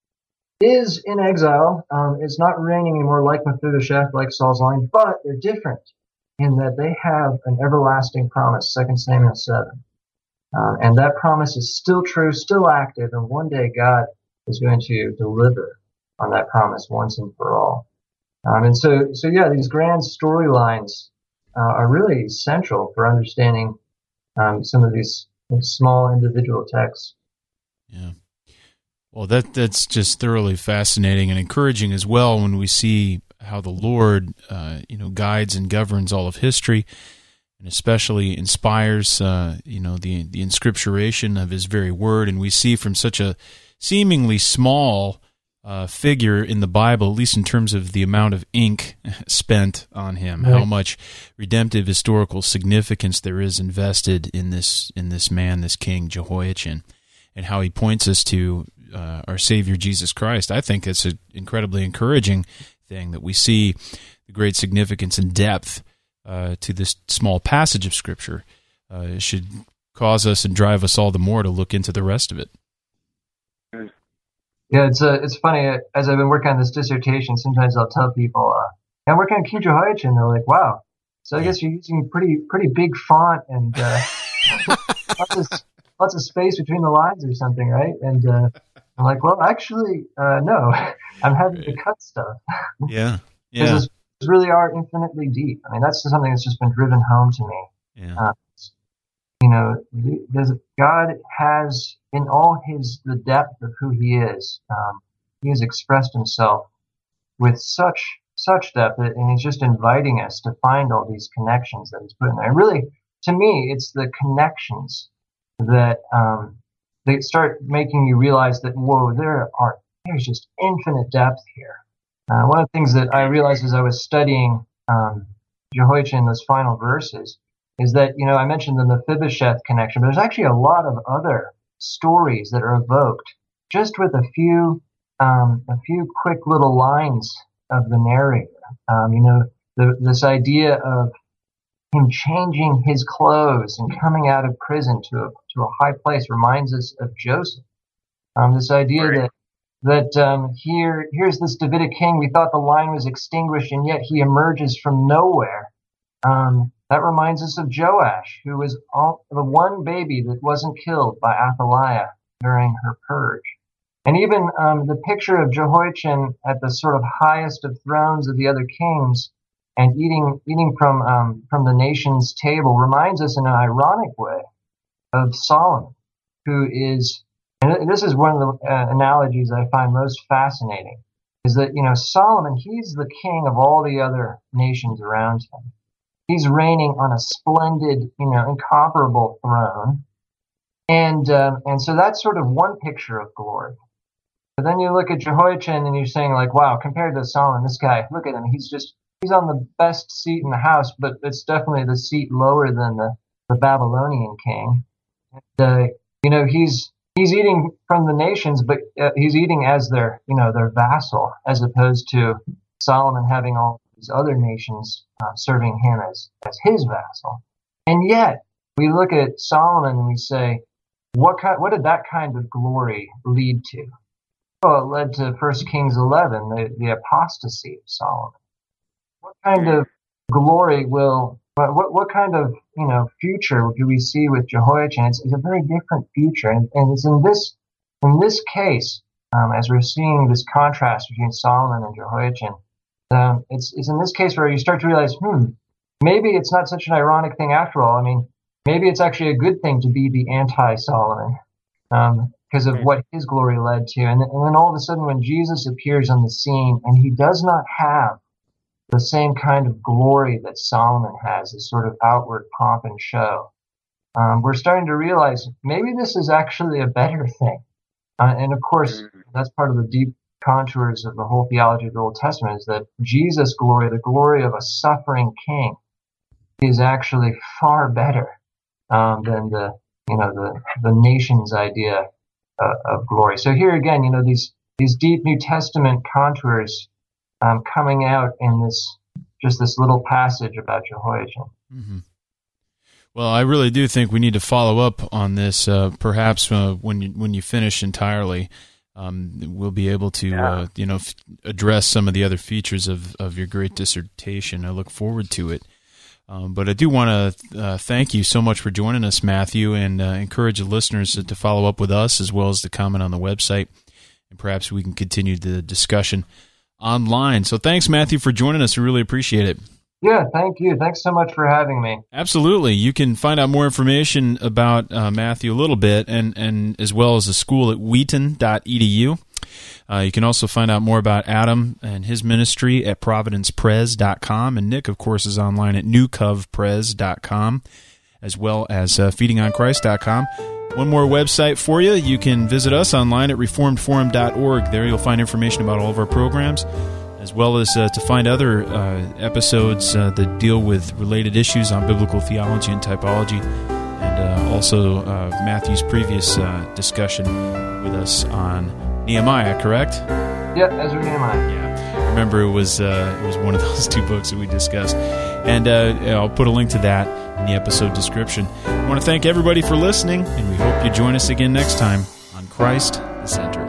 is in exile. Um, it's not reigning anymore like Mephibosheth, like Saul's line, but they're different in that they have an everlasting promise. Second Samuel seven. Um, and that promise is still true, still active, and one day God is going to deliver on that promise once and for all. Um, and so, so yeah, these grand storylines uh, are really central for understanding um, some of these small individual texts. Yeah. Well, that that's just thoroughly fascinating and encouraging as well when we see how the Lord, uh, you know, guides and governs all of history, and especially inspires, uh, you know, the the inscripturation of His very word. And we see from such a seemingly small uh, figure in the Bible, at least in terms of the amount of ink spent on him, right, how much redemptive historical significance there is invested in this in this man, this king Jehoiachin, and how he points us to uh, our Savior Jesus Christ. I think it's an incredibly encouraging thing that we see the great significance and depth uh, to this small passage of Scripture, uh, it should cause us and drive us all the more to look into the rest of it. Yeah, it's uh, it's funny. As I've been working on this dissertation, sometimes I'll tell people, uh, I'm working on King Jehoiachin, and they're like, wow, so I guess you're using pretty pretty big font and uh, lots, of, lots of space between the lines or something, right? And uh, I'm like, well, actually, uh, no, I'm having to cut stuff. Yeah, yeah. Because these really are infinitely deep. I mean, that's something that's just been driven home to me. Yeah. Uh, you know, there's, God has, in all his the depth of who he is, um, he has expressed himself with such such depth, and he's just inviting us to find all these connections that he's put in there. And really, to me, it's the connections that um, they start making you realize that, whoa, there are there's just infinite depth here. Uh, one of the things that I realized as I was studying um, Jehoiachin, those final verses, is that, you know, I mentioned the Mephibosheth connection, but there's actually a lot of other stories that are evoked just with a few, um, a few quick little lines of the narrator. Um, you know, the, this idea of him changing his clothes and coming out of prison to a, to a high place reminds us of Joseph. Um, this idea right. that that um, here here's this Davidic king. We thought the line was extinguished, and yet he emerges from nowhere. Um, That reminds us of Joash, who was all, the one baby that wasn't killed by Athaliah during her purge. And even um, the picture of Jehoiachin at the sort of highest of thrones of the other kings and eating eating from um, from the nation's table reminds us in an ironic way of Solomon, who is, and this is one of the uh, analogies I find most fascinating, is that, you know, Solomon, he's the king of all the other nations around him. He's reigning on a splendid, you know, incomparable throne. And um, and so that's sort of one picture of glory. But then you look at Jehoiachin and you're saying, like, wow, compared to Solomon, this guy, look at him. He's just, he's on the best seat in the house, but it's definitely the seat lower than the, the Babylonian king. And, uh, you know, he's he's eating from the nations, but uh, he's eating as their, you know, their vassal, as opposed to Solomon having all these other nations uh, serving him as, as his vassal. And yet, we look at Solomon and we say, what kind, what did that kind of glory lead to? Well, it led to First Kings eleven, the, the apostasy of Solomon. What kind of glory will, what what kind of, you know, future do we see with Jehoiachin? It's, it's a very different future, and, and it's in this in this case, um, as we're seeing this contrast between Solomon and Jehoiachin. Um, it's, it's in this case where you start to realize, hmm, maybe it's not such an ironic thing after all. I mean, maybe it's actually a good thing to be the anti-Solomon, um, because of what his glory led to. And, and then all of a sudden when Jesus appears on the scene and he does not have the same kind of glory that Solomon has, this sort of outward pomp and show, um, we're starting to realize maybe this is actually a better thing. Uh, and of course, that's part of the deep contours of the whole theology of the Old Testament, is that Jesus' glory, the glory of a suffering king, is actually far better um, than the, you know, the, the nation's idea uh, of glory. So here again, you know, these these deep New Testament contours um, coming out in this just this little passage about Jehoiachin. Mm-hmm. Well, I really do think we need to follow up on this. Uh, perhaps uh, when you when you finish entirely. Um, we'll be able to, yeah. uh, you know, f- address some of the other features of, of your great dissertation. I look forward to it. Um, but I do want to uh, thank you so much for joining us, Matthew, and uh, encourage the listeners to, to follow up with us as well as to comment on the website. And perhaps we can continue the discussion online. So thanks, Matthew, for joining us. We really appreciate it. Yeah, thank you. Thanks so much for having me. Absolutely. You can find out more information about uh, Matthew a little bit, and, and as well as the school at wheaton dot e d u. Uh, you can also find out more about Adam and his ministry at providence pres dot com, and Nick, of course, is online at new cov pres dot com, as well as uh, feeding on christ dot com. One more website for you. You can visit us online at reformed forum dot org. There you'll find information about all of our programs, as well as uh, to find other uh, episodes uh, that deal with related issues on biblical theology and typology, and uh, also uh, Matthew's previous uh, discussion with us on Nehemiah, correct? Yep, Ezra Nehemiah. Yeah. remember it was uh, it was one of those two books that we discussed. And uh, I'll put a link to that in the episode description. I want to thank everybody for listening, and we hope you join us again next time on Christ the Center.